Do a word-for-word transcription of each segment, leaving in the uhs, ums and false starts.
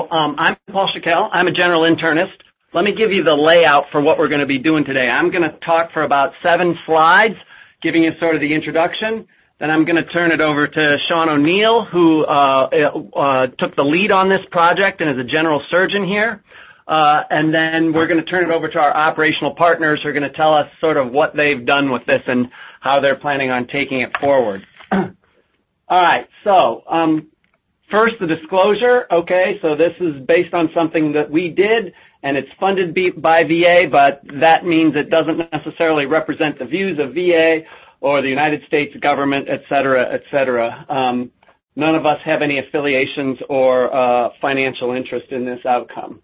um, I'm Paul Shakel. I'm a general internist. Let me give you the layout for what we're going to be doing today. I'm going to talk for about seven slides, giving you sort of the introduction. Then I'm going to turn it over to Sean O'Neill, who uh, uh, took the lead on this project and is a general surgeon here. Uh, and then we're going to turn it over to our operational partners who are going to tell us sort of what they've done with this and how they're planning on taking it forward. All right, so um, first the disclosure. Okay, so this is based on something that we did, and it's funded by V A, but that means it doesn't necessarily represent the views of V A or the United States government, et cetera, et cetera. Um, none of us have any affiliations or uh, financial interest in this outcome.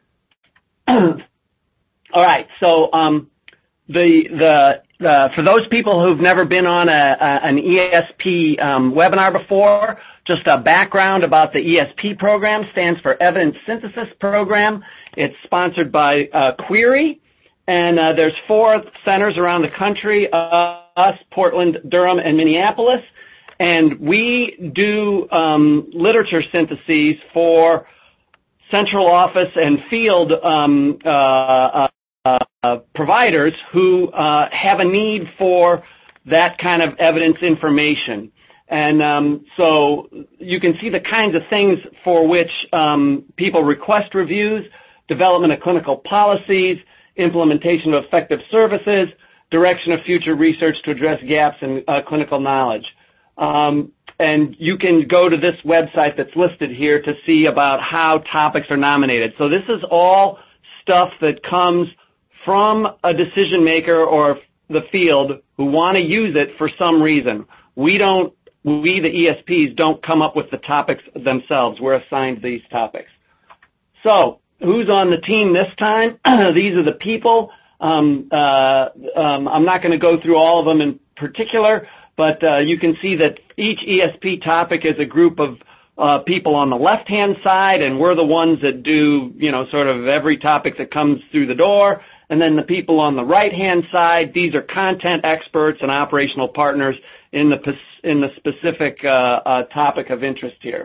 All right, so um, the, the the for those people who've never been on a, a, an E S P um, webinar before, just a background about the E S P program. Stands for Evidence Synthesis Program. It's sponsored by uh, Query, and uh, there's four centers around the country, uh, us, Portland, Durham, and Minneapolis, and we do um, literature syntheses for central office and field um, uh, uh, uh, providers who uh, have a need for that kind of evidence information. And um, so you can see the kinds of things for which um, people request reviews: development of clinical policies, implementation of effective services, direction of future research to address gaps in uh, clinical knowledge. Um, And you can go to this website that's listed here to see about how topics are nominated. So this is all stuff that comes from a decision maker or the field who want to use it for some reason. We don't, we the E S Ps don't come up with the topics themselves. We're assigned these topics. So who's on the team this time? These are the people. Um, uh, um, I'm not going to go through all of them in particular, but uh, you can see that each E S P topic is a group of uh, people on the left-hand side, and we're the ones that do, you know, sort of every topic that comes through the door. And then the people on the right-hand side, these are content experts and operational partners in the in the specific uh, uh, topic of interest here.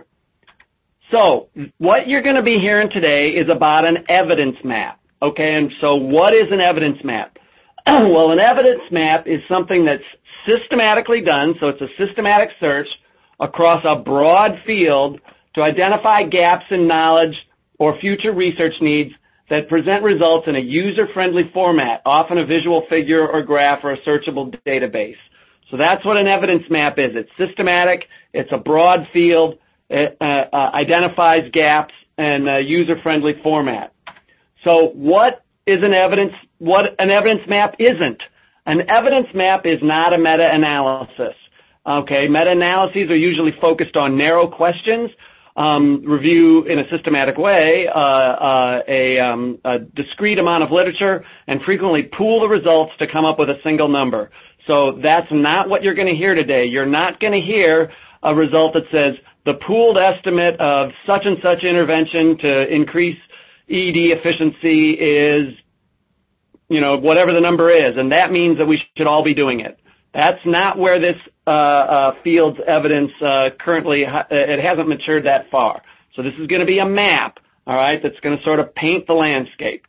So what you're going to be hearing today is about an evidence map. Okay, and so what is an evidence map? Well, an evidence map is something that's systematically done, so it's a systematic search across a broad field to identify gaps in knowledge or future research needs that present results in a user-friendly format, often a visual figure or graph or a searchable database. So that's what an evidence map is. It's systematic, it's a broad field, it uh, uh, identifies gaps, and a user-friendly format. So what is an evidence, what an evidence map isn't? An evidence map is not a meta-analysis. Okay, meta-analyses are usually focused on narrow questions, um, review in a systematic way, uh, uh, a, um, a discrete amount of literature, and frequently pool the results to come up with a single number. So that's not what you're going to hear today. You're not going to hear a result that says the pooled estimate of such and such intervention to increase E D efficiency is, you know, whatever the number is, and that means that we should all be doing it. That's not where this uh, uh, field's evidence uh, currently, ha- it hasn't matured that far. So this is going to be a map, all right, that's going to sort of paint the landscape.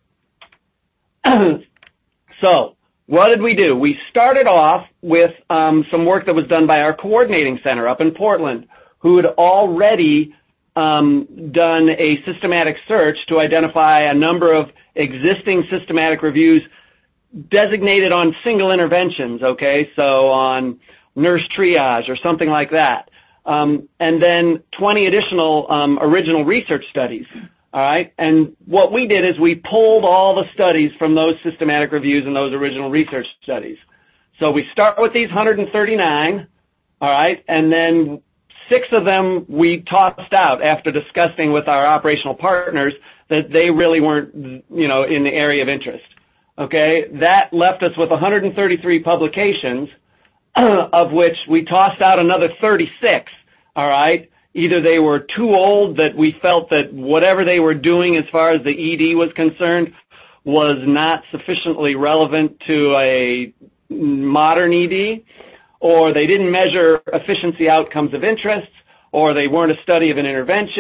So what did we do? We started off with um, some work that was done by our coordinating center up in Portland, who had already Um, done a systematic search to identify a number of existing systematic reviews designated on single interventions, okay, so on nurse triage or something like that, um, and then twenty additional um, original research studies, all right, and what we did is we pulled all the studies from those systematic reviews and those original research studies. So we start with these one hundred thirty-nine, all right, and then six of them we tossed out after discussing with our operational partners that they really weren't, you know, in the area of interest. Okay, that left us with one hundred thirty-three publications, of which we tossed out another thirty-six, all right? Either they were too old that we felt that whatever they were doing as far as the E D was concerned was not sufficiently relevant to a modern E D, or they didn't measure efficiency outcomes of interest, or they weren't a study of an intervention,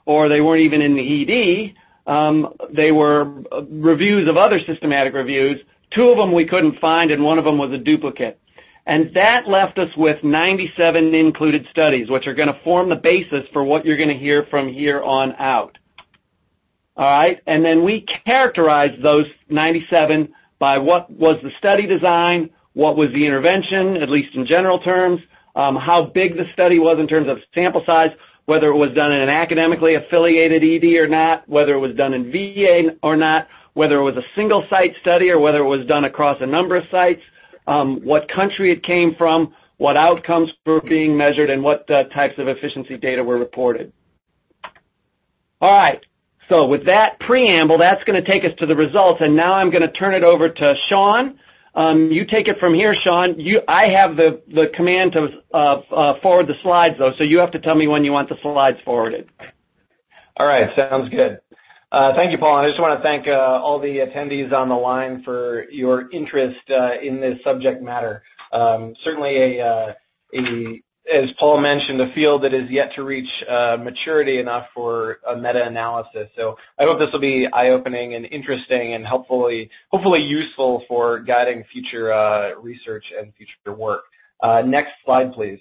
or they weren't even in the E D. Um, they were reviews of other systematic reviews. Two of them we couldn't find, and one of them was a duplicate. And that left us with ninety-seven included studies, which are going to form the basis for what you're going to hear from here on out. All right? And then we characterized those ninety-seven by what was the study design, what was the intervention, at least in general terms, um, how big the study was in terms of sample size, whether it was done in an academically affiliated E D or not, whether it was done in V A or not, whether it was a single-site study or whether it was done across a number of sites, um, what country it came from, what outcomes were being measured, and what uh, types of efficiency data were reported. All right. So with that preamble, that's going to take us to the results, and now I'm going to turn it over to Sean. Um, you take it from here, Sean. You, I have the, the command to uh, uh, forward the slides, though, so you have to tell me when you want the slides forwarded. All right, sounds good. Uh, thank you, Paul. And I just want to thank uh, all the attendees on the line for your interest uh, in this subject matter. Um, certainly, a, uh, a, as Paul mentioned, a field that is yet to reach uh, maturity enough for a meta-analysis. So I hope this will be eye-opening and interesting and hopefully, hopefully useful for guiding future uh, research and future work. Uh, next slide, please.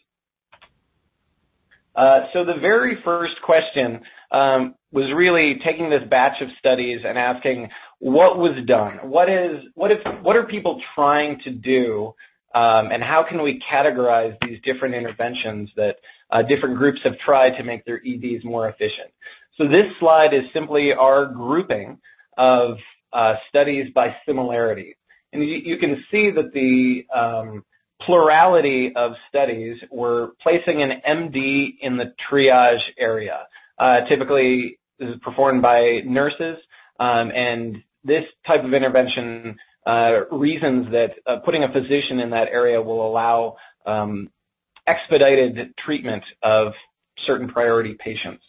Uh, so the very first question um, was really taking this batch of studies and asking what was done. What is what if what are people trying to do, um, and how can we categorize these different interventions that uh, different groups have tried to make their E Ds more efficient? So this slide is simply our grouping of uh, studies by similarity, and you, you can see that the um, plurality of studies were placing an M D in the triage area. Uh, typically, this is performed by nurses, um, and this type of intervention uh, reasons that uh, putting a physician in that area will allow um, expedited treatment of certain priority patients.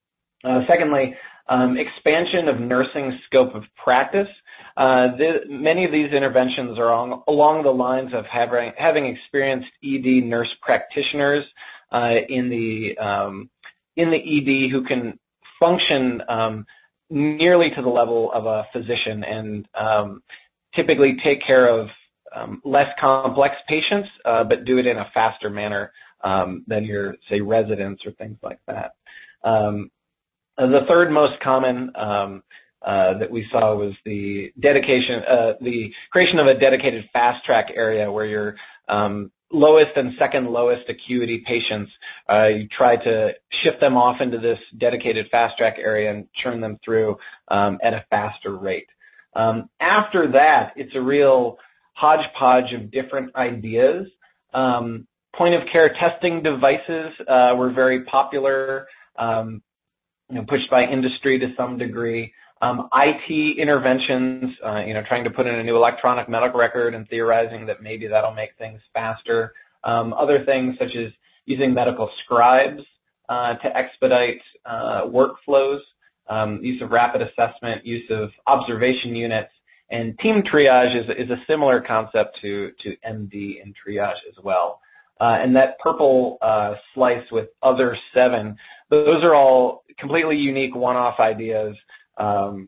Uh, secondly, um, expansion of nursing scope of practice. Uh, the, many of these interventions are on, along the lines of having, having experienced E D nurse practitioners uh, in the um, in the E D who can function um, nearly to the level of a physician and um, typically take care of um, less complex patients, uh, but do it in a faster manner um, than your, say, residents or things like that. Um, the third most common um, uh, that we saw was the dedication, uh, the creation of a dedicated fast track area where your um, lowest and second lowest acuity patients, uh, you try to shift them off into this dedicated fast track area and churn them through um, at a faster rate. Um, after that, it's a real hodgepodge of different ideas. Um, point of care testing devices uh, were very popular, um, you know, pushed by industry to some degree. Um, I T interventions, uh, you know, trying to put in a new electronic medical record and theorizing that maybe that'll make things faster. Um, other things such as using medical scribes uh, to expedite uh, workflows, um, use of rapid assessment, use of observation units, and team triage is, is a similar concept to, to M D and triage as well. Uh, and that purple uh, slice with other seven, those are all completely unique one-off ideas Um,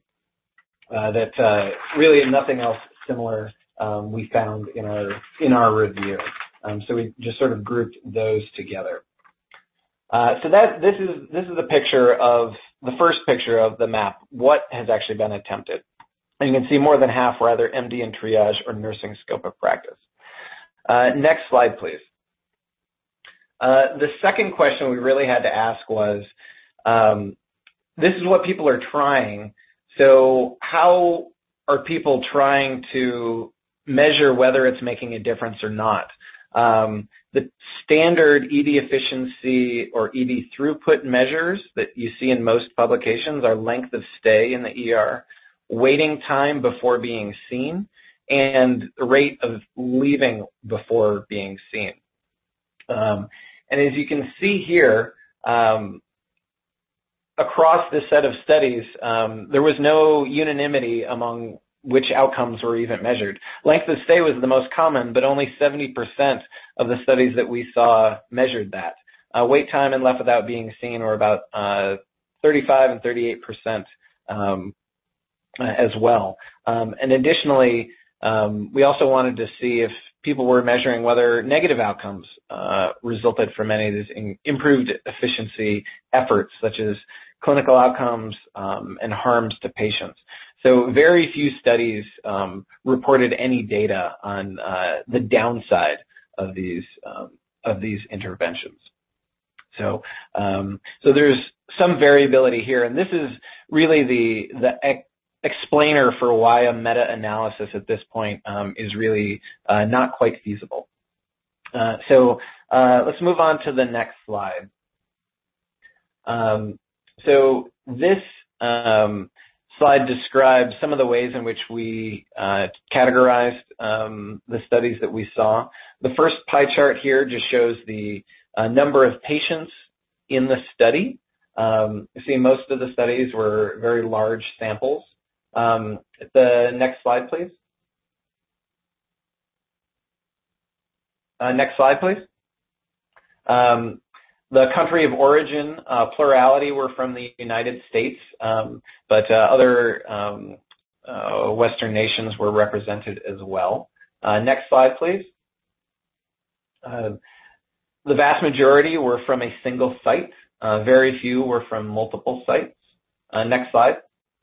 uh, that uh, really nothing else similar um, we found in our in our review. Um, so we just sort of grouped those together. Uh, so that this is this is the picture of the first picture of the map. What has actually been attempted? And you can see more than half were either M D and triage or nursing scope of practice. Uh, next slide, please. Uh, the second question we really had to ask was. Um, This is what people are trying. So how are people trying to measure whether it's making a difference or not? Um, the standard E D efficiency or E D throughput measures that you see in most publications are length of stay in the E R, waiting time before being seen, and the rate of leaving before being seen. Um, and as you can see here, um, across this set of studies, um, there was no unanimity among which outcomes were even measured. Length of stay was the most common, but only seventy percent of the studies that we saw measured that. Uh, wait time and left without being seen were about uh, thirty-five and thirty-eight percent um, as well. Um, and additionally, um, we also wanted to see if people were measuring whether negative outcomes uh, resulted from any of these in improved efficiency efforts, such as clinical outcomes um, and harms to patients. So very few studies um, reported any data on uh, the downside of these um, of these interventions. So um, so there's some variability here, and this is really the the ex explainer for why a meta-analysis at this point um, is really uh, not quite feasible. Uh, so uh, let's move on to the next slide. Um, so this um, slide describes some of the ways in which we uh, categorized um, the studies that we saw. The first pie chart here just shows the uh, number of patients in the study. Um, you see most of the studies were very large samples. Um, the next slide, please. Uh, next slide, please. Um, the country of origin, uh, plurality were from the United States, um, but uh, other um, uh, Western nations were represented as well. Uh, next slide, please. Uh, the vast majority were from a single site. Uh, very few were from multiple sites. Uh, next slide.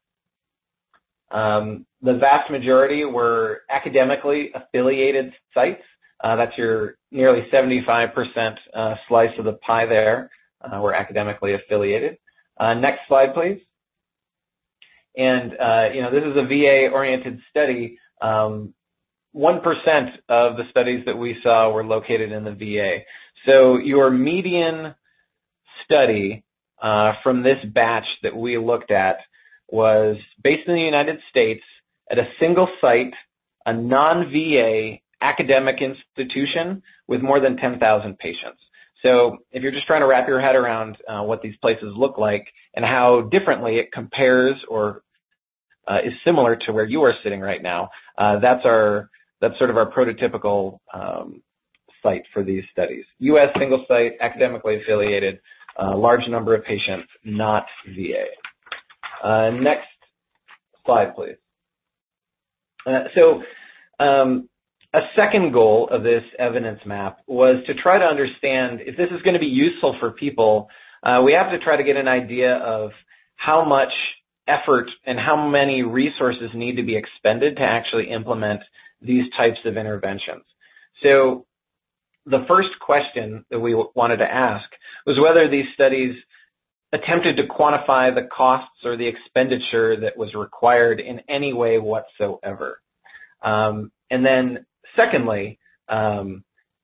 Um, the vast majority were academically affiliated sites. Uh, that's your nearly seventy-five percent uh, slice of the pie there uh, were academically affiliated. Uh, next slide, please. And, uh, you know, this is a V A-oriented study. Um, one percent of the studies that we saw were located in the V A. So your median study uh, from this batch that we looked at was based in the United States at a single site, a non-V A academic institution with more than ten thousand patients. So if you're just trying to wrap your head around uh, what these places look like and how differently it compares or uh, is similar to where you are sitting right now, uh, that's our that's sort of our prototypical um, site for these studies. U S single site, academically affiliated, uh, large number of patients, not V A. Uh, next slide, please. Uh, so um, a second goal of this evidence map was to try to understand if this is going to be useful for people, uh, we have to try to get an idea of how much effort and how many resources need to be expended to actually implement these types of interventions. So the first question that we wanted to ask was whether these studies attempted to quantify the costs or the expenditure that was required in any way whatsoever. Um, and then secondly, um,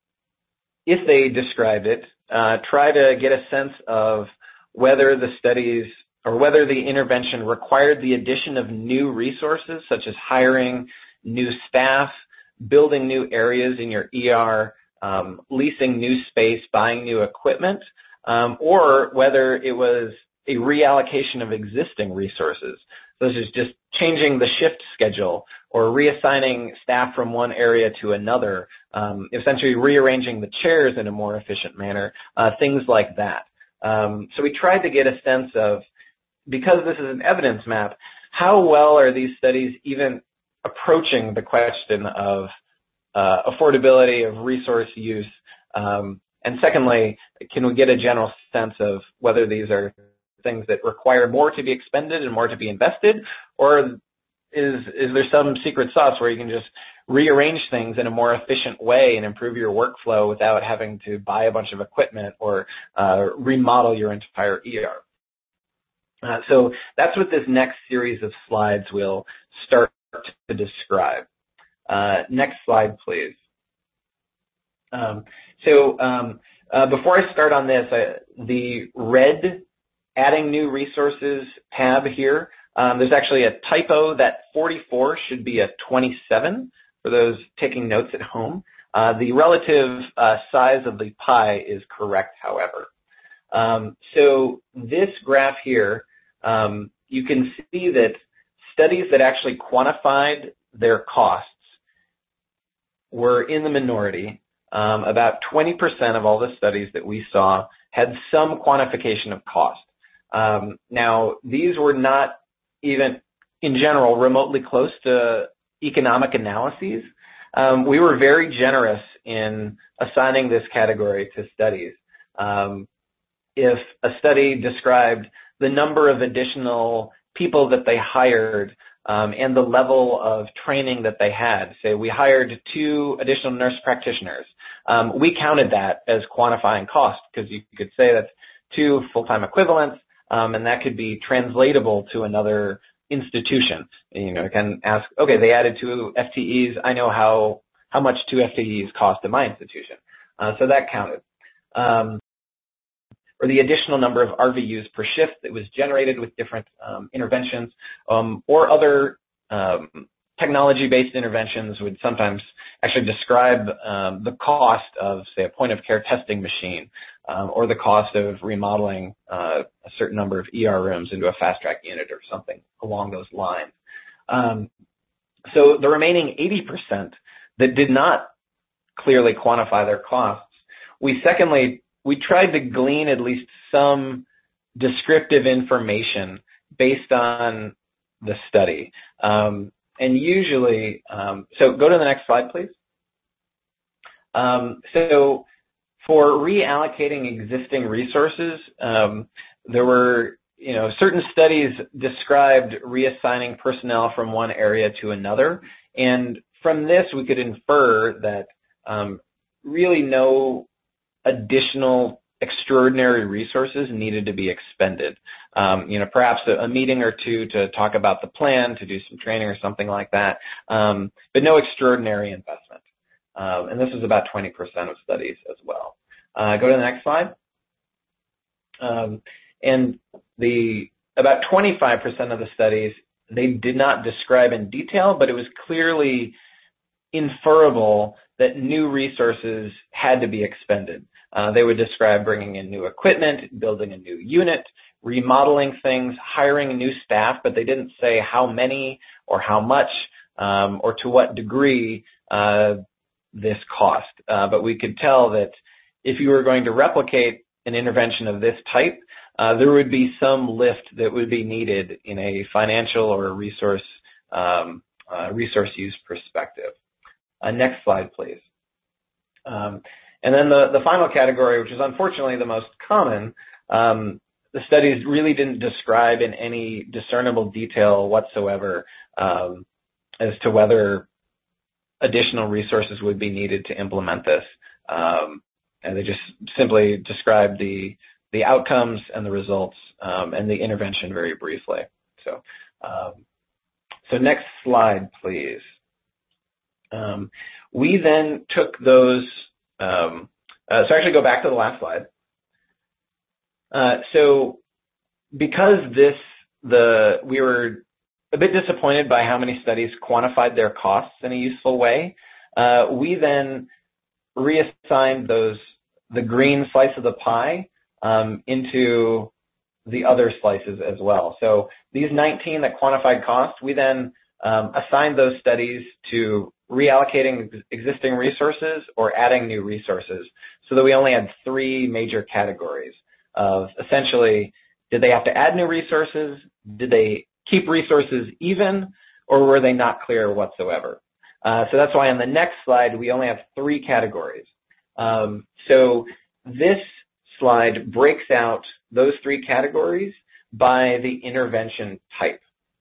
if they described it, uh, try to get a sense of whether the studies or whether the intervention required the addition of new resources such as hiring new staff, building new areas in your E R, um, leasing new space, buying new equipment, Um, or whether it was a reallocation of existing resources, such as just changing the shift schedule or reassigning staff from one area to another, um, essentially rearranging the chairs in a more efficient manner, uh, things like that. Um, so we tried to get a sense of, because this is an evidence map, how well are these studies even approaching the question of uh, affordability, of resource use, um, and secondly, can we get a general sense of whether these are things that require more to be expended and more to be invested, or is is there some secret sauce where you can just rearrange things in a more efficient way and improve your workflow without having to buy a bunch of equipment or uh, remodel your entire E R? Uh, so that's what this next series of slides will start to describe. Uh, next slide, please. Um, so um, uh, before I start on this, I, the red adding new resources tab here, um, there's actually a typo. That forty-four should be a twenty-seven for those taking notes at home. Uh, the relative uh, size of the pie is correct, however. Um, so this graph here, um, you can see that studies that actually quantified their costs were in the minority. Um, about twenty percent of all the studies that we saw had some quantification of cost. Um, now, these were not even, in general, remotely close to economic analyses. Um, we were very generous in assigning this category to studies. Um, if a study described the number of additional people that they hired um, and the level of training that they had, say we hired two additional nurse practitioners, um, we counted that as quantifying cost because you could say that's two full-time equivalents, um, and that could be translatable to another institution. You know, I can ask, okay, they added two F T Es. I know how how much two F T Es cost at my institution, uh, so that counted. Um, or the additional number of R V Us per shift that was generated with different um, interventions, um, or other um, technology-based interventions would sometimes actually describe um, the cost of, say, a point-of-care testing machine, um, or the cost of remodeling uh, a certain number of E R rooms into a fast-track unit or something along those lines. Um, so the remaining eighty percent that did not clearly quantify their costs, we secondly we tried to glean at least some descriptive information based on the study. Um, and usually, um, so go to the next slide, please. Um, so for reallocating existing resources, um, there were, you know, certain studies described reassigning personnel from one area to another. And from this, we could infer that um, really no additional extraordinary resources needed to be expended. Um, you know, perhaps a, a meeting or two to talk about the plan, to do some training or something like that, um, but no extraordinary investment. Um, and this is about twenty percent of studies as well. Uh, go to the next slide. Um, and the about twenty-five percent of the studies, they did not describe in detail, but it was clearly inferable that new resources had to be expended. Uh, they would describe bringing in new equipment, building a new unit, remodeling things, hiring new staff, but they didn't say how many or how much um, or to what degree uh, this cost. Uh, but we could tell that if you were going to replicate an intervention of this type, uh, there would be some lift that would be needed in a financial or a resource um, uh, resource use perspective. Uh, next slide, please. Um, and then the, the final category, which is unfortunately the most common, um, the studies really didn't describe in any discernible detail whatsoever um, as to whether additional resources would be needed to implement this. Um, and they just simply described the the outcomes and the results um, and the intervention very briefly. So, um, so next slide, please. Um, we then took those, um, uh, so actually go back to the last slide. Uh, so because this, the, we were a bit disappointed by how many studies quantified their costs in a useful way, uh, we then reassigned those, the green slice of the pie, um, into the other slices as well. So these nineteen that quantified cost, we then um, assigned those studies to reallocating existing resources or adding new resources, so that we only had three major categories of essentially, did they have to add new resources, did they keep resources even, or were they not clear whatsoever? Uh, so that's why on the next slide we only have three categories. Um, so this slide breaks out those three categories by the intervention type.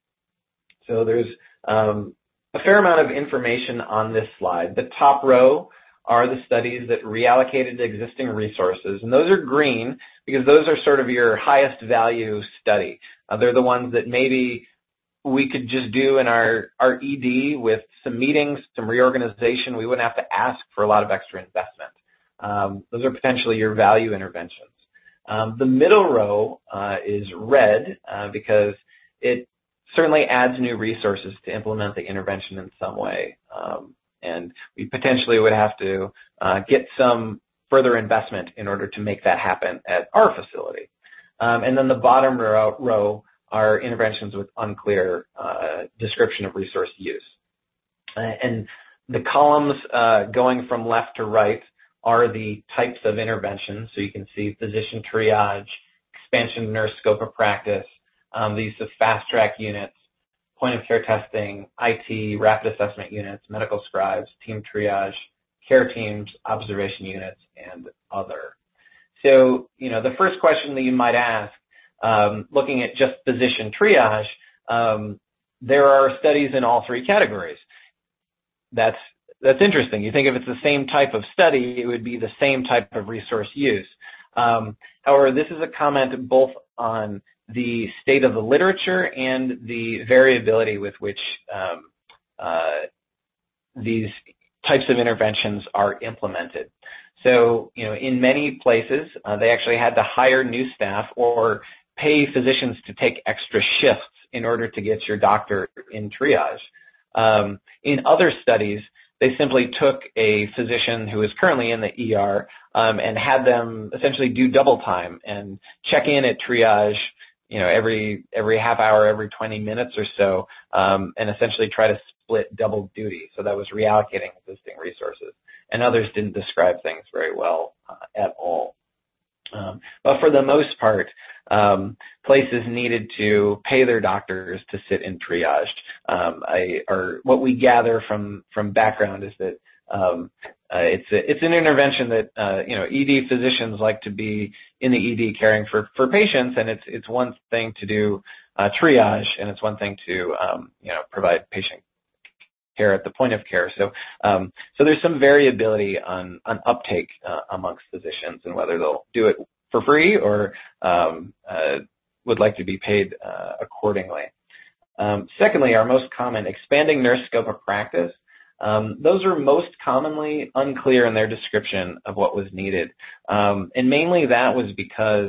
So there's um, a fair amount of information on this slide. The top row are the studies that reallocated existing resources, and those are green because those are sort of your highest value study. Uh, they're the ones that maybe we could just do in our, our E D with some meetings, some reorganization. We wouldn't have to ask for a lot of extra investment. Um, those are potentially your value interventions. Um, the middle row uh, is red uh, because it certainly adds new resources to implement the intervention in some way. Um, and we potentially would have to uh, get some further investment in order to make that happen at our facility. Um, and then the bottom row, row are interventions with unclear uh, description of resource use. Uh, and the columns uh, going from left to right are the types of interventions. So you can see physician triage, expansion of nurse scope of practice, um, the use of fast-track units, point-of-care testing, I T, rapid assessment units, medical scribes, team triage, care teams, observation units, and other. So, you know, the first question that you might ask, um, looking at just physician triage, um, there are studies in all three categories. That's that's interesting. You think if it's the same type of study, it would be the same type of resource use. Um, however, this is a comment both on the state of the literature and the variability with which um, uh, these types of interventions are implemented. So, you know, in many places, uh, they actually had to hire new staff or pay physicians to take extra shifts in order to get your doctor in triage. Um, in other studies, they simply took a physician who is currently in the E R um, and had them essentially do double time and check in at triage, you know, every every half hour, every twenty minutes or so, um, and essentially try to split double duty. So that was reallocating existing resources. And others didn't describe things very well uh, at all. Um, but for the most part, um, places needed to pay their doctors to sit in triage. Um, I, or what we gather from from background is that um, uh, it's a, it's an intervention that uh, you know E D physicians like to be in the E D caring for for patients, and it's it's one thing to do uh, triage, and it's one thing to um, you know provide patient care at the point of care. So, um, so there's some variability on, on uptake uh, amongst physicians and whether they'll do it for free or um, uh, would like to be paid uh, accordingly. Um, secondly, our most common, expanding nurse scope of practice. Um, those are most commonly unclear in their description of what was needed. Um, and mainly that was because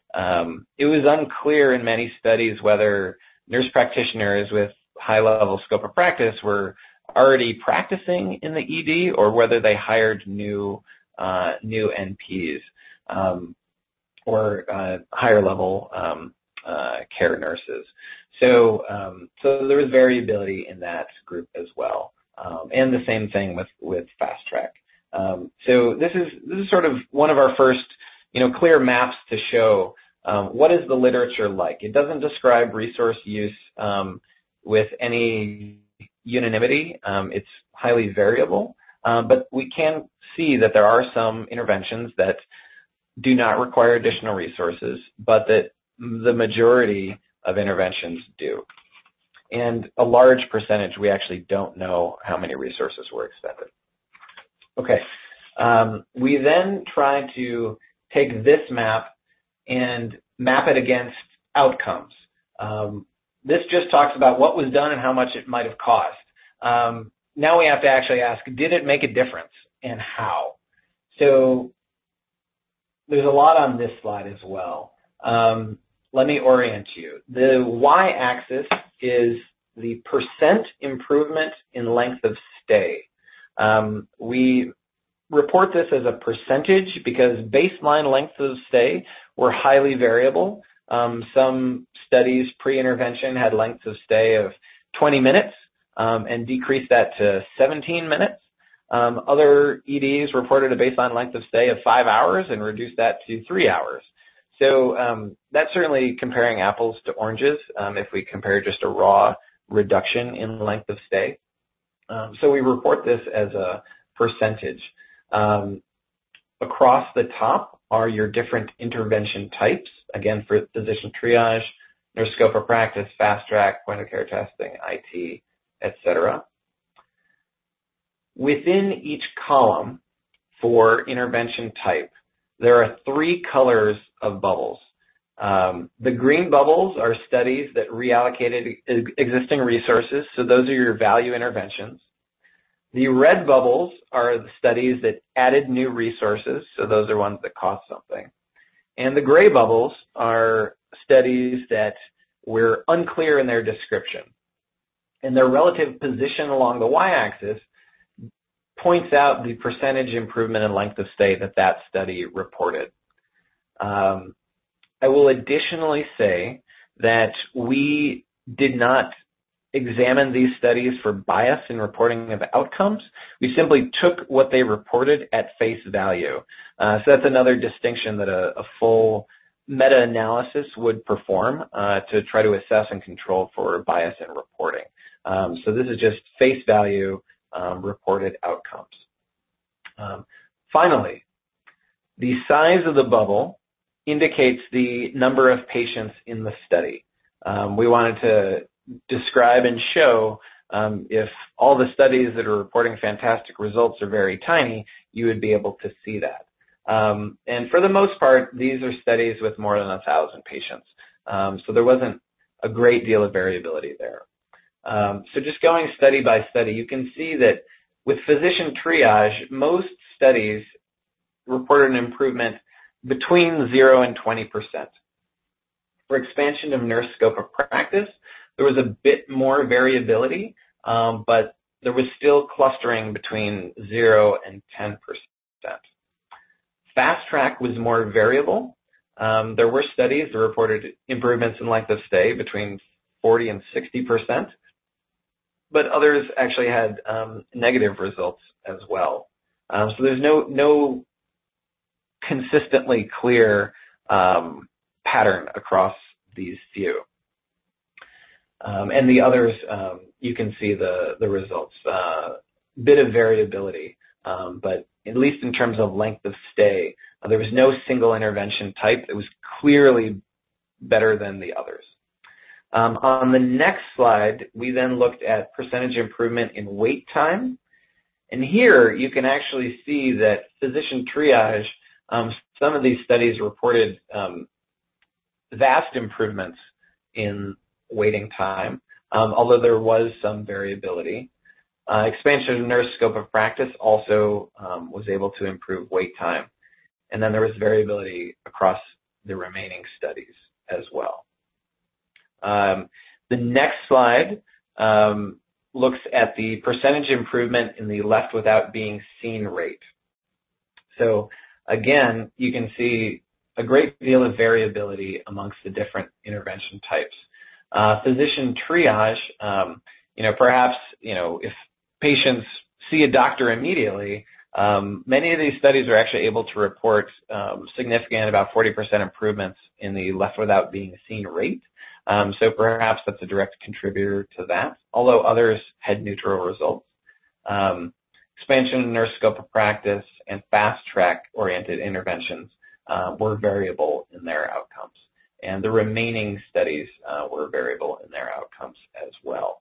um, it was unclear in many studies whether nurse practitioners with high-level scope of practice were already practicing in the E D or whether they hired new uh, new N Ps um, or uh, higher-level um, uh, care nurses. So, um, so there was variability in that group as well, um, and the same thing with with fast track. Um, so this is this is sort of one of our first, you know, clear maps to show um, what is the literature like. It doesn't describe resource use um, with any unanimity. Um, it's highly variable, um, but we can see that there are some interventions that do not require additional resources, but that the majority of interventions do. And a large percentage, we actually don't know how many resources were expended. Okay. Um, we then try to take this map and map it against outcomes. Um, This just talks about what was done and how much it might have cost. Um, now we have to actually ask, did it make a difference and how? So there's a lot on this slide as well. Um, let me orient you. The y-axis is the percent improvement in length of stay. Um, we report this as a percentage because baseline length of stay were highly variable. Um, some studies pre-intervention had lengths of stay of twenty minutes um, and decreased that to seventeen minutes. Um, other E Ds reported a baseline length of stay of five hours and reduced that to three hours. So um, that's certainly comparing apples to oranges um, if we compare just a raw reduction in length of stay. Um, so we report this as a percentage. Um, across the top are your different intervention types, again, for physician triage, nurse scope of practice, fast track, point of care testing, I T, et cetera. Within each column for intervention type, there are three colors of bubbles. Um, the green bubbles are studies that reallocated existing resources, so those are your value interventions. The red bubbles are the studies that added new resources, so those are ones that cost something. And the gray bubbles are studies that were unclear in their description. And their relative position along the y-axis points out the percentage improvement in length of stay that that study reported. Um, I will additionally say that we did not examine these studies for bias in reporting of outcomes. We simply took what they reported at face value. Uh, so that's another distinction that a, a full meta-analysis would perform uh, to try to assess and control for bias in reporting. Um, so this is just face value um, reported outcomes. Um, finally, the size of the bubble indicates the number of patients in the study. Um, we wanted to describe and show um, if all the studies that are reporting fantastic results are very tiny, you would be able to see that. Um, and for the most part, these are studies with more than a thousand patients. Um, so there wasn't a great deal of variability there. Um, so just going study by study, you can see that with physician triage, most studies reported an improvement between zero and twenty percent. For expansion of nurse scope of practice, there was a bit more variability, um, but there was still clustering between zero and ten percent. Fast track was more variable. Um, there were studies that reported improvements in length of stay between forty and sixty percent, but others actually had um, negative results as well. Um, so there's no no consistently clear um, pattern across these few. Um, and the others, um, you can see the, the results. A uh, bit of variability, um, but at least in terms of length of stay, uh, there was no single intervention type that was clearly better than the others. Um, on the next slide, we then looked at percentage improvement in wait time. And here you can actually see that physician triage, um, some of these studies reported um, vast improvements in waiting time, um, although there was some variability. Uh, expansion of nurse scope of practice also um, was able to improve wait time. And then there was variability across the remaining studies as well. Um, the next slide um, looks at the percentage improvement in the left without being seen rate. So again, you can see a great deal of variability amongst the different intervention types. Uh, physician triage, um, you know, perhaps, you know, if patients see a doctor immediately, um, many of these studies are actually able to report um, significant, about forty percent improvements in the left without being seen rate. Um, so perhaps that's a direct contributor to that, although others had neutral results. Um, expansion of nurse scope of practice and fast track oriented interventions uh, were variable in their outcomes. And the remaining studies uh, were variable in their outcomes as well.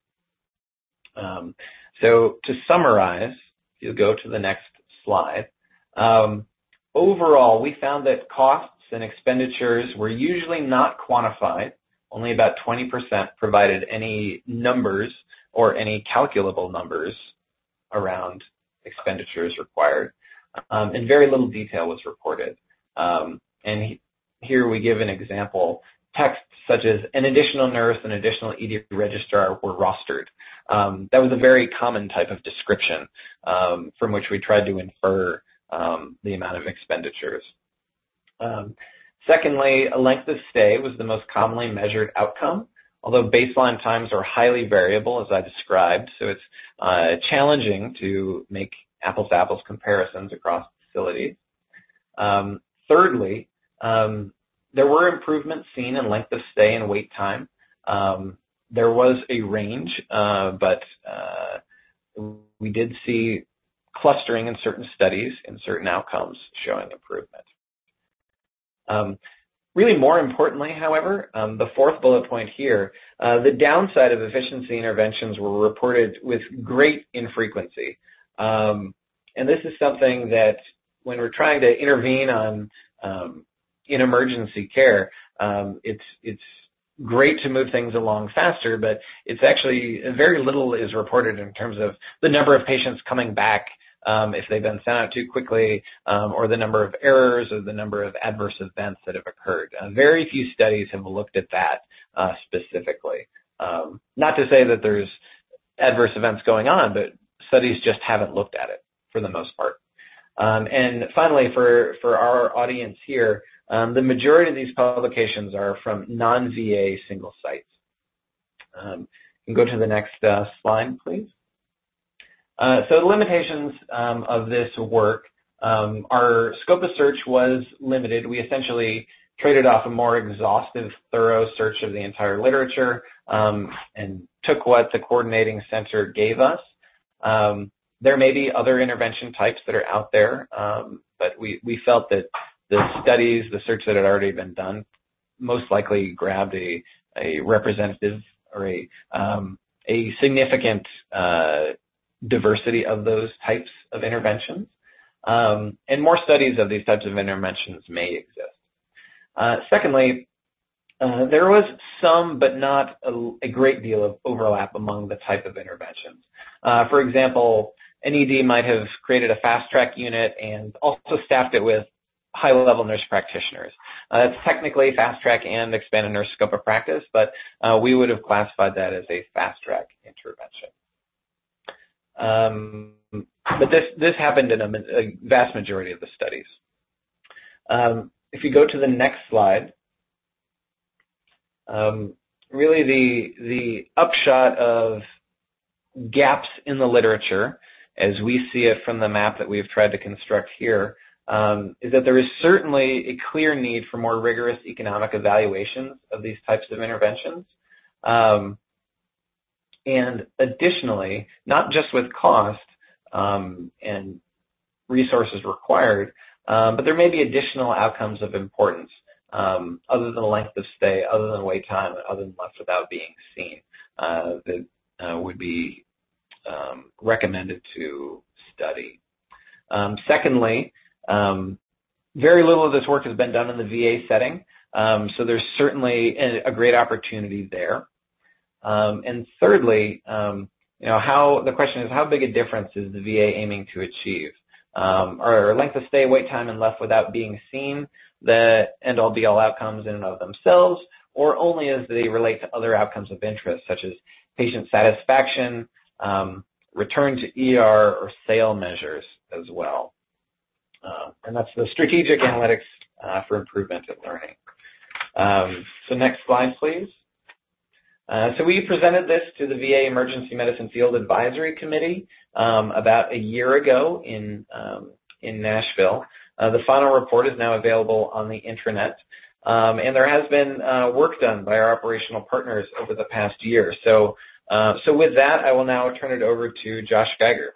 Um, so to summarize, if you go to the next slide, um, overall we found that costs and expenditures were usually not quantified. Only about twenty percent provided any numbers or any calculable numbers around expenditures required, um, and very little detail was reported. Um, and he, here we give an example. Text such as an additional nurse and additional E D registrar were rostered. Um, that was a very common type of description um, from which we tried to infer um, the amount of expenditures. Um, secondly, a length of stay was the most commonly measured outcome, although baseline times are highly variable, as I described, so it's uh, challenging to make apples-to-apples comparisons across facilities. Um, thirdly, um, there were improvements seen in length of stay and wait time. Um, there was a range, uh, but uh, we did see clustering in certain studies and certain outcomes showing improvement. Um, really more importantly, however, um, the fourth bullet point here, uh, the downside of efficiency interventions were reported with great infrequency. Um, and this is something that when we're trying to intervene on um, in emergency care, um, it's it's great to move things along faster, but it's actually very little is reported in terms of the number of patients coming back um, if they've been sent out too quickly, um, or the number of errors or the number of adverse events that have occurred. Uh, very few studies have looked at that uh, specifically. Um, not to say that there's adverse events going on, but studies just haven't looked at it for the most part. Um, and finally, for, for our audience here, um, the majority of these publications are from non-V A single sites. Um, you can go to the next uh, slide, please. Uh, so the limitations um, of this work, um, our scope of search was limited. We essentially traded off a more exhaustive, thorough search of the entire literature um, and took what the coordinating center gave us. Um, there may be other intervention types that are out there, um, but we, we felt that the studies, the search that had already been done, most likely grabbed a, a representative or a, um, a significant uh, diversity of those types of interventions. Um, and more studies of these types of interventions may exist. Uh, secondly, uh, there was some but not a, a great deal of overlap among the type of interventions. Uh, for example, an E D might have created a fast-track unit and also staffed it with high-level nurse practitioners. Uh, that's technically fast-track and expanded nurse scope of practice, but uh, we would have classified that as a fast-track intervention. Um, but this, this happened in a, a vast majority of the studies. Um, if you go to the next slide, um, really the, the upshot of gaps in the literature, as we see it from the map that we've tried to construct here, um, is that there is certainly a clear need for more rigorous economic evaluations of these types of interventions. Um, and additionally, not just with cost um, and resources required, um, but there may be additional outcomes of importance um, other than length of stay, other than wait time, and other than left without being seen uh, that uh, would be Um, recommended to study. Um, secondly, um, very little of this work has been done in the V A setting, um, so there's certainly a, a great opportunity there. Um, and thirdly, um, you know, how the question is, how big a difference is the V A aiming to achieve? Um, are length of stay, wait time, and left without being seen the end-all be-all outcomes in and of themselves, or only as they relate to other outcomes of interest, such as patient satisfaction, Um, return to E R or sale measures as well. Uh, and that's the strategic analytics uh, for improvement in learning. Um, so next slide, please. Uh, so we presented this to the V A Emergency Medicine Field Advisory Committee um, about a year ago in, um, in Nashville. Uh, the final report is now available on the intranet. Um, and there has been uh, work done by our operational partners over the past year. So Uh, so with that, I will now turn it over to Josh Geiger.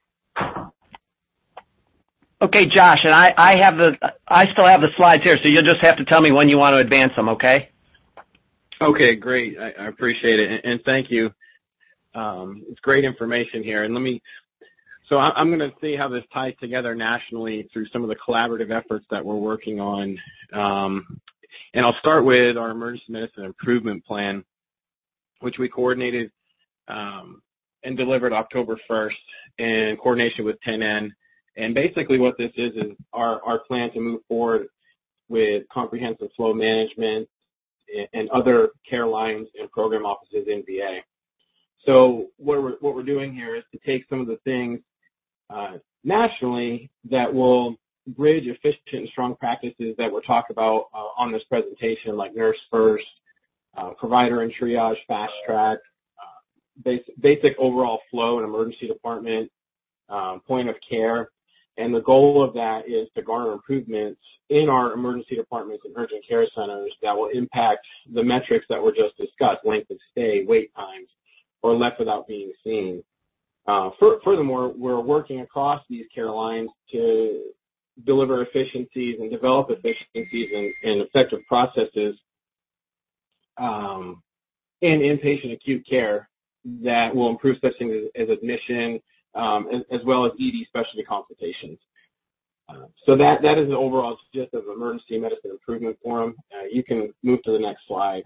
Okay, Josh, and I, I have the, I still have the slides here, so you'll just have to tell me when you want to advance them, okay? Okay, great. I, I appreciate it, and, and thank you. Um, it's great information here, and let me. So I, I'm going to see how this ties together nationally through some of the collaborative efforts that we're working on, um, and I'll start with our emergency medicine improvement plan, which we coordinated Um, and delivered October first in coordination with ten N. And basically what this is is our, our plan to move forward with comprehensive flow management and, and other care lines and program offices in V A. So what we're, what we're doing here is to take some of the things uh, nationally that will bridge efficient and strong practices that we're talking about uh, on this presentation, like Nurse First, uh, Provider and Triage Fast Track, Basic, basic overall flow in emergency department, um, point of care, and the goal of that is to garner improvements in our emergency departments and urgent care centers that will impact the metrics that were just discussed, length of stay, wait times, or left without being seen. Uh, for, furthermore, we're working across these care lines to deliver efficiencies and develop efficiencies and, and effective processes um, in inpatient acute care that will improve such things as, as admission, um, as, as well as E D specialty consultations. Uh, so that, that is the overall gist of Emergency Medicine Improvement Forum. Uh, you can move to the next slide.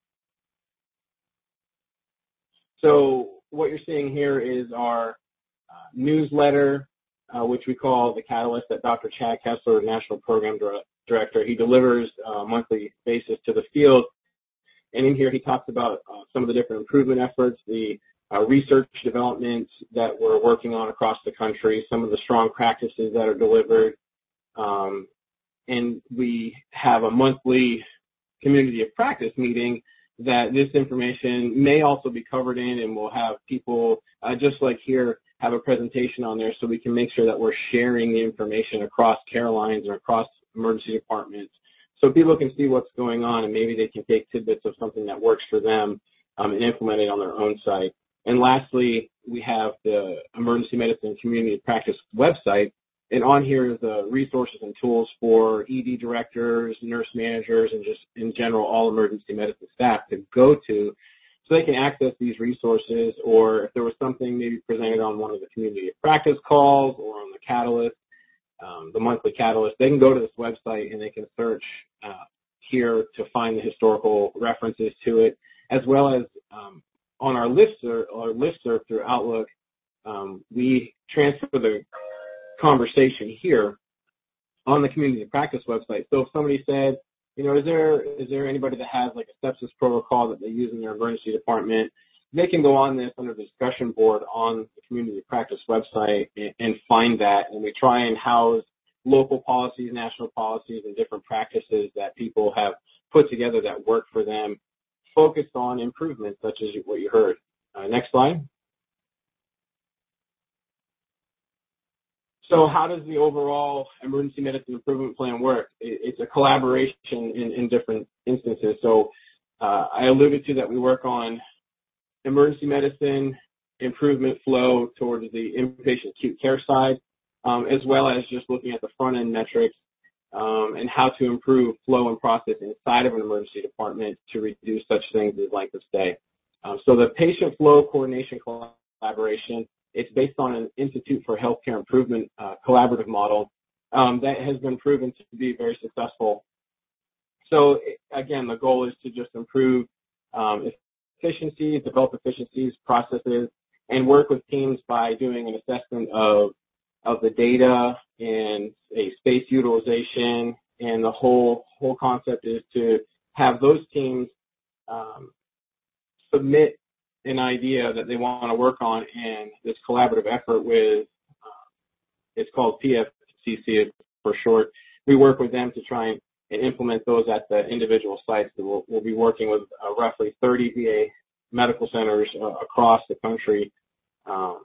So what you're seeing here is our uh, newsletter, uh, which we call the Catalyst, that Doctor Chad Kessler, National Program Director, he delivers on a monthly basis to the field. And in here, he talks about uh, some of the different improvement efforts, the uh, research development that we're working on across the country, some of the strong practices that are delivered. Um, and we have a monthly community of practice meeting that this information may also be covered in, and we'll have people, uh, just like here, have a presentation on there so we can make sure that we're sharing the information across care lines and across emergency departments so people can see what's going on, and maybe they can take tidbits of something that works for them um, and implement it on their own site. And lastly, we have the Emergency Medicine Community Practice website, and on here is the resources and tools for E D directors, nurse managers, and just in general all emergency medicine staff to go to so they can access these resources, or if there was something maybe presented on one of the community practice calls or on the Catalyst, um, the monthly Catalyst, they can go to this website and they can search uh, here to find the historical references to it, as well as um, on our listserv, our listserv through Outlook, um, we transfer the conversation here on the community practice website. So if somebody said, you know, is there is there anybody that has like a sepsis protocol that they use in their emergency department, they can go on this under the discussion board on the community practice website and, and find that. And we try and house local policies, national policies, and different practices that people have put together that work for them, focused on improvements such as what you heard. Uh, next slide. So how does the overall emergency medicine improvement plan work? It's a collaboration in, in different instances. So uh, I alluded to that we work on emergency medicine improvement flow towards the inpatient acute care side, um, as well as just looking at the front-end metrics um, and how to improve flow and process inside of an emergency department to reduce such things as length of stay. Um, so the patient flow coordination collaboration, it's based on an Institute for Healthcare Improvement uh, collaborative model um, that has been proven to be very successful. So, again, the goal is to just improve um, efficiencies, develop efficiencies, processes, and work with teams by doing an assessment of of the data and a space utilization. And the whole whole concept is to have those teams um, submit an idea that they want to work on, and this collaborative effort with, uh, it's called P F C C for short. We work with them to try and, and implement those at the individual sites. So we'll, we'll be working with uh, roughly thirty V A medical centers uh, across the country um,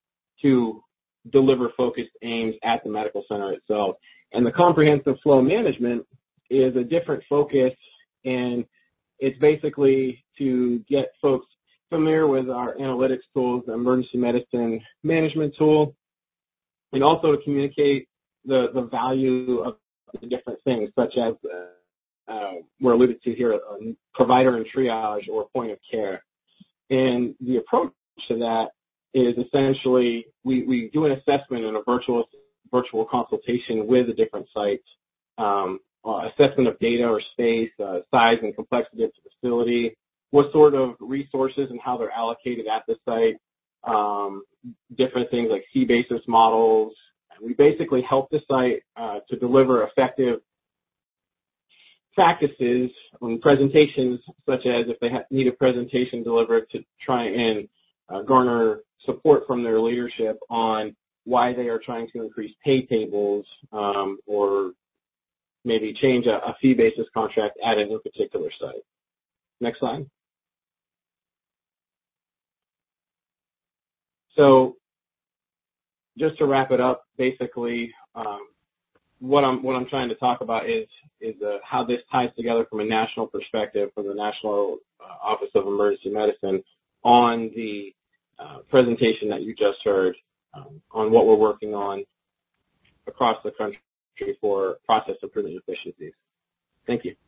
to deliver focused aims at the medical center itself. And the comprehensive flow management is a different focus, and it's basically to get folks familiar with our analytics tools, the emergency medicine management tool, and also to communicate the, the value of the different things, such as uh, uh, we're alluded to here, uh, provider and triage or point of care. And the approach to that is essentially we, we do an assessment in a virtual virtual consultation with the different sites, um, uh, assessment of data or space, uh, size and complexity of the facility, what sort of resources and how they're allocated at the site, um, different things like C-basis models. We basically help the site uh, to deliver effective practices on presentations, such as if they ha- need a presentation delivered to try and uh, garner support from their leadership on why they are trying to increase pay tables um, or maybe change a, a fee-basis contract at a particular site. Next slide. So just to wrap it up, basically, um, what I'm what I'm trying to talk about is is uh, how this ties together from a national perspective, from the National uh, Office of Emergency Medicine, on the uh, presentation that you just heard, um, on what we're working on across the country for process improvement efficiencies. Thank you.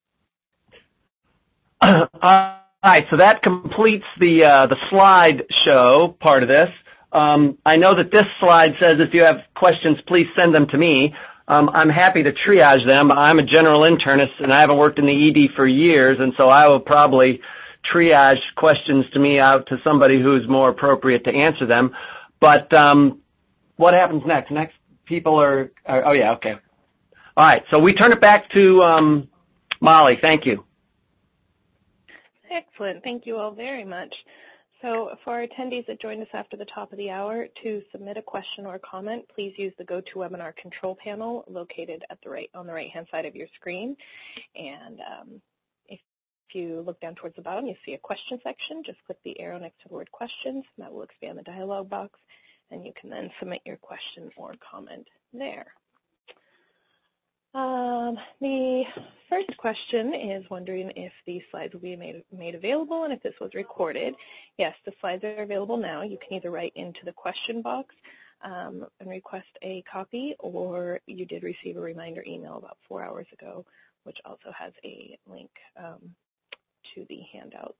All right, so that completes the uh, the slide show part of this. Um, I know that this slide says if you have questions, please send them to me. Um, I'm happy to triage them. I'm a general internist, and I haven't worked in the E D for years, and so I will probably triage questions to me out to somebody who's more appropriate to answer them. But um, what happens next? Next, people are, are – oh, yeah, okay. All right, so we turn it back to um, Molly. Thank you. Excellent. Thank you all very much. So for our attendees that joined us after the top of the hour, to submit a question or comment, please use the GoToWebinar control panel located at the right on the right-hand side of your screen. And um, if you look down towards the bottom, you'll see a question section. Just click the arrow next to the word questions, and that will expand the dialog box, and you can then submit your question or comment there. Um, the first question is wondering if these slides will be made, made available and if this was recorded. Yes, the slides are available now. You can either write into the question box um, and request a copy, or you did receive a reminder email about four hours ago, which also has a link um, to the handouts.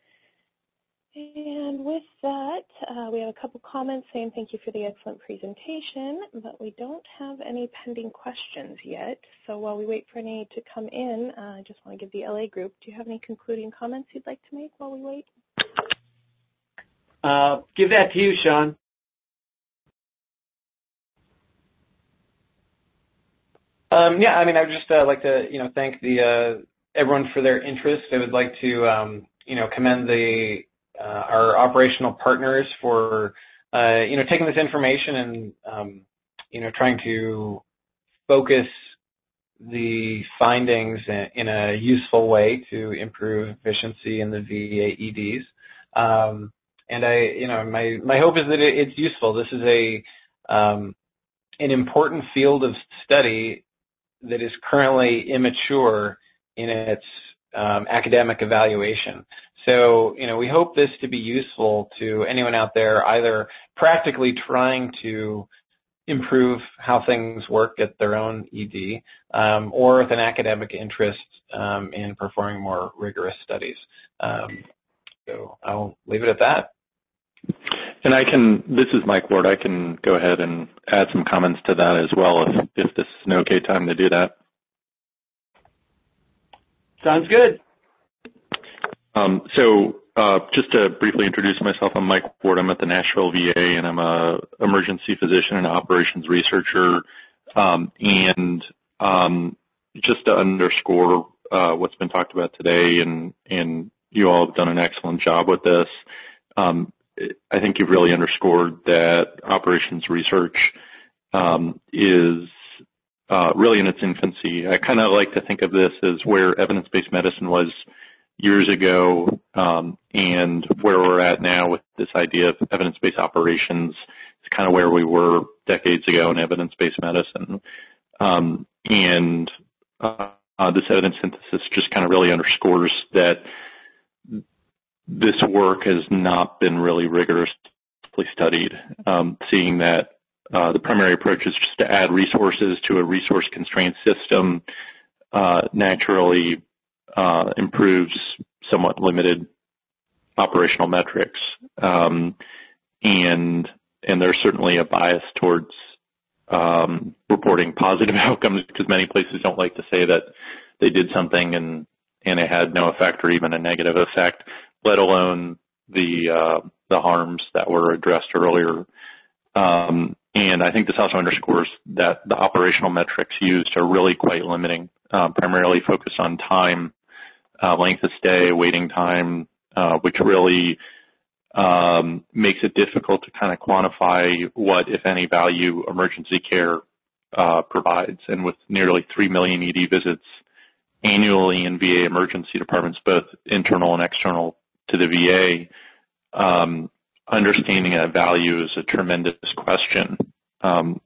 And with that, uh, we have a couple comments saying thank you for the excellent presentation, but we don't have any pending questions yet. So while we wait for any to come in, uh, I just want to give the L A group, do you have any concluding comments you'd like to make while we wait? Uh, give that to you, Sean. Um, yeah, I mean, I would just uh, like to, you know, thank the uh, everyone for their interest. I would like to, um, you know, commend the uh, our operational partners for, uh, you know, taking this information and, um, you know, trying to focus the findings in a useful way to improve efficiency in the V A E Ds. Um, and I, you know, my my hope is that it, it's useful. This is a um, an important field of study that is currently immature in its um, academic evaluation. So, you know, we hope this to be useful to anyone out there, either practically trying to improve how things work at their own E D, um, or with an academic interest um, in performing more rigorous studies. Um, so I'll leave it at that. And I can, this is Mike Ward, I can go ahead and add some comments to that as well if, if this is an okay time to do that. Sounds good. Um, so uh, just to briefly introduce myself, I'm Mike Ward. I'm at the Nashville V A, and I'm a emergency physician and operations researcher. Um, and um, just to underscore uh, what's been talked about today, and, and you all have done an excellent job with this, um, I think you've really underscored that operations research um, is uh, really in its infancy. I kind of like to think of this as where evidence-based medicine was years ago, um, and where we're at now with this idea of evidence-based operations is kind of where we were decades ago in evidence-based medicine. Um, and uh, uh, this evidence synthesis just kind of really underscores that this work has not been really rigorously studied, um, seeing that uh, the primary approach is just to add resources to a resource-constrained system uh, naturally uh, improves somewhat limited operational metrics. Um, and and there's certainly a bias towards um, reporting positive outcomes, because many places don't like to say that they did something and, and it had no effect or even a negative effect, let alone the uh, the harms that were addressed earlier. Um, and I think this also underscores that the operational metrics used are really quite limiting, uh, primarily focused on time, uh, length of stay, waiting time, uh, which really um, makes it difficult to kind of quantify what, if any, value emergency care uh, provides. And with nearly three million E D visits annually in V A emergency departments, both internal and external to the V A, um, understanding that value is a tremendous question. Um,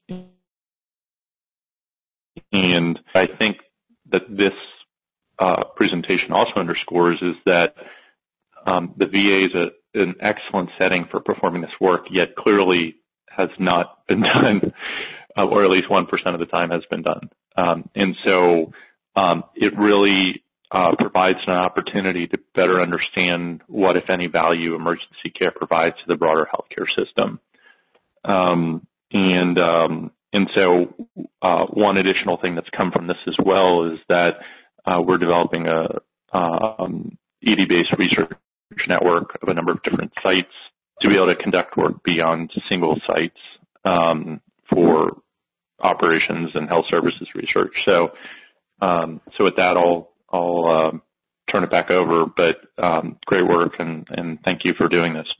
and I think that this uh, presentation also underscores is that um, the V A is a, an excellent setting for performing this work, yet clearly has not been done, uh, or at least one percent of the time has been done. Um, and so um, it really uh, provides an opportunity to better understand what, if any, value emergency care provides to the broader healthcare system. Um, and um, and so uh, one additional thing that's come from this as well is that uh, we're developing a um, E D-based research network of a number of different sites to be able to conduct work beyond single sites um, for operations and health services research. So, um, so with that, I'll I'll uh, turn it back over. But um, great work, and, and thank you for doing this.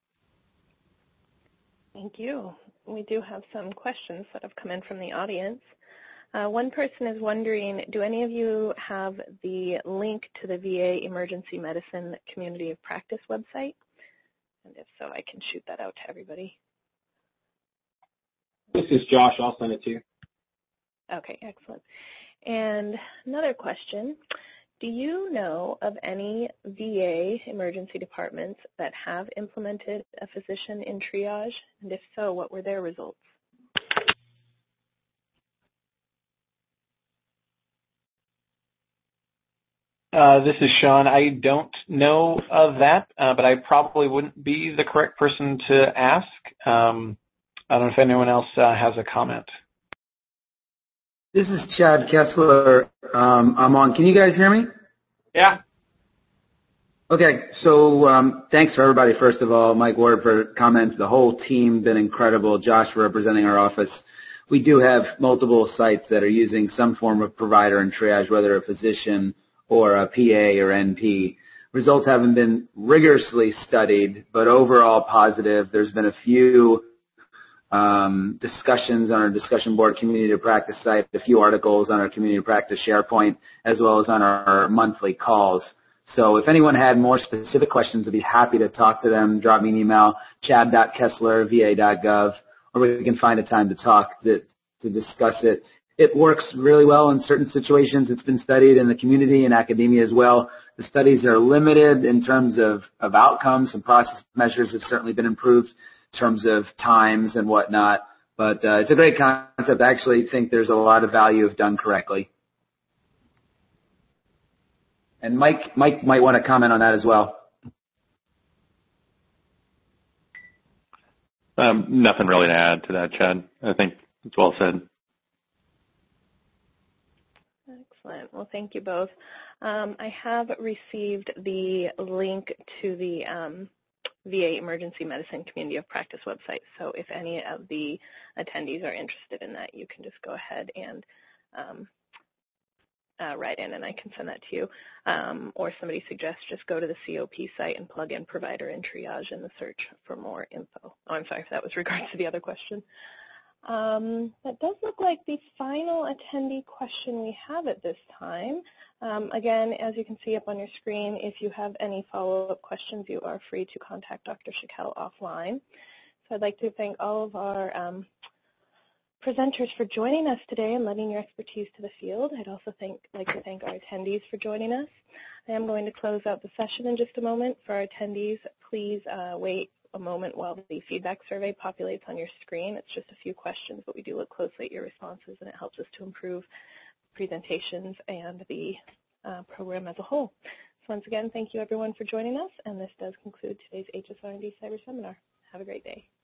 Thank you. We do have some questions that have come in from the audience. Uh, one person is wondering, do any of you have the link to the V A Emergency Medicine Community of Practice website? And if so, I can shoot that out to everybody. This is Josh. I'll send it to you. Okay, excellent. And another question, do you know of any V A emergency departments that have implemented a physician in triage? And if so, what were their results? Uh, this is Sean. I don't know of that, uh, but I probably wouldn't be the correct person to ask. Um, I don't know if anyone else uh, has a comment. This is Chad Kessler. Um, I'm on. Can you guys hear me? Yeah. Okay. So um, thanks for everybody, first of all. Mike Ward for comments. The whole team been incredible. Josh for representing our office. We do have multiple sites that are using some form of provider in triage, whether a physician or a P A or N P. Results haven't been rigorously studied, but overall positive. There's been a few um, discussions on our discussion board community of practice site, a few articles on our community of practice SharePoint, as well as on our, our monthly calls. So if anyone had more specific questions, I'd be happy to talk to them. Drop me an email, chad dot kessler v a dot gov, or we can find a time to talk to, to discuss it. It works really well in certain situations. It's been studied in the community and academia as well. The studies are limited in terms of, of outcomes, and process measures have certainly been improved in terms of times and whatnot. But uh, it's a great concept. I actually think there's a lot of value if done correctly. And Mike, Mike might want to comment on that as well. Um, nothing really to add to that, Chad. I think it's well said. Excellent. Well, thank you both. Um, I have received the link to the um, V A Emergency Medicine Community of Practice website. So if any of the attendees are interested in that, you can just go ahead and um, uh, write in, and I can send that to you. Um, or somebody suggests just go to the C O P site and plug in provider in triage in the search for more info. Oh, I'm sorry if that was regards to the other question. Um, that does look like the final attendee question we have at this time. Um, again, as you can see up on your screen, if you have any follow-up questions, you are free to contact Doctor Schickel offline. So I'd like to thank all of our um, presenters for joining us today and lending your expertise to the field. I'd also thank, like to thank our attendees for joining us. I am going to close out the session in just a moment. For our attendees, please uh, wait a moment while the feedback survey populates on your screen. It's just a few questions, but we do look closely at your responses, and it helps us to improve presentations and the uh, program as a whole. So once again, thank you everyone for joining us, and this does conclude today's H S R and D Cyber Seminar. Have a great day.